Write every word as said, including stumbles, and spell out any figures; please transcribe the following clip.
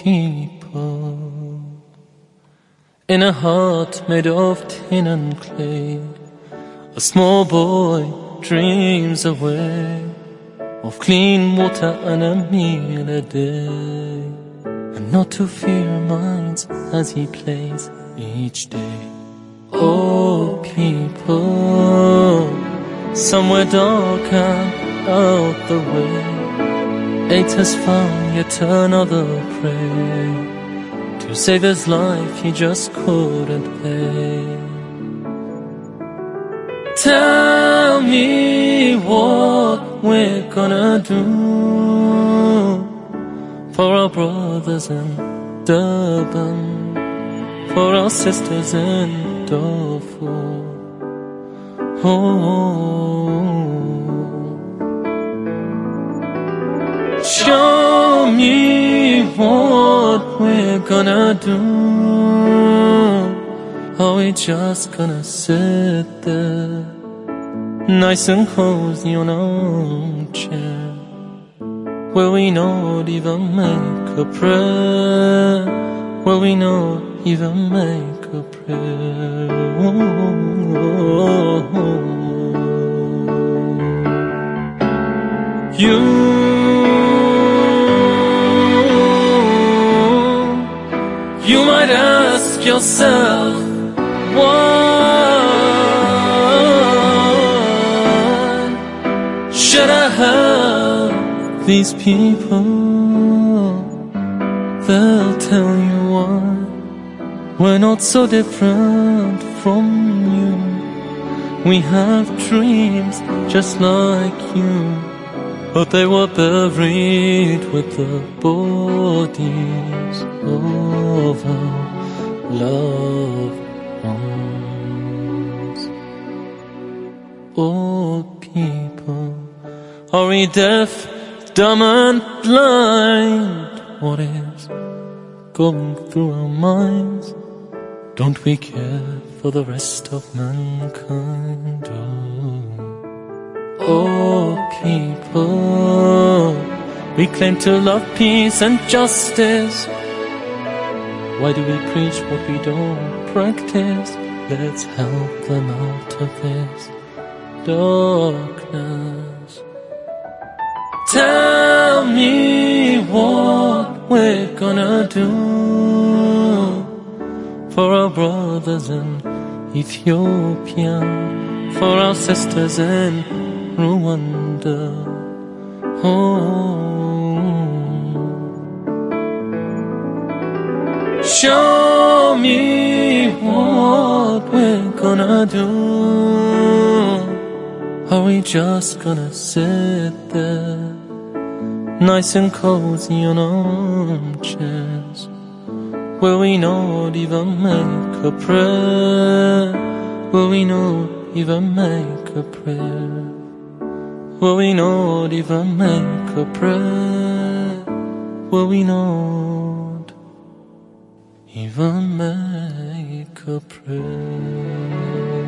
people, in a heart made of tin and clay, a small boy dreams away of clean water and a meal a day, and not to fear minds as he plays each day. Oh people, somewhere dark and out the way, eight has found yet another prey. To save his life he just couldn't pay. Tell me what we're gonna do for our brothers in Durban, for our sisters in Darfur. Oh, show me what we're gonna do. Are we just gonna sit there, nice and cozy on our chair? Will we not even make a prayer? Will we not even make a prayer? Oh, oh, oh. You, you might ask yourself, why should I help these people? They'll tell you why. We're not so different from you. We have dreams just like you, but they were buried with the bodies of our loved ones. Oh people, are we deaf, dumb and blind? What is going through our minds? Don't we care for the rest of mankind? Oh, oh people, we claim to love peace and justice. Why do we preach what we don't practice? Let's help them out of this darkness. Tell me what we're gonna do for our brothers in Ethiopia, for our sisters in Rwanda. Oh, show me what we're gonna do. Are we just gonna sit there, nice and cozy on armchairs? Will we not even make a prayer? Will we not even make a prayer? Will we not even make a prayer? Will we not even make a prayer?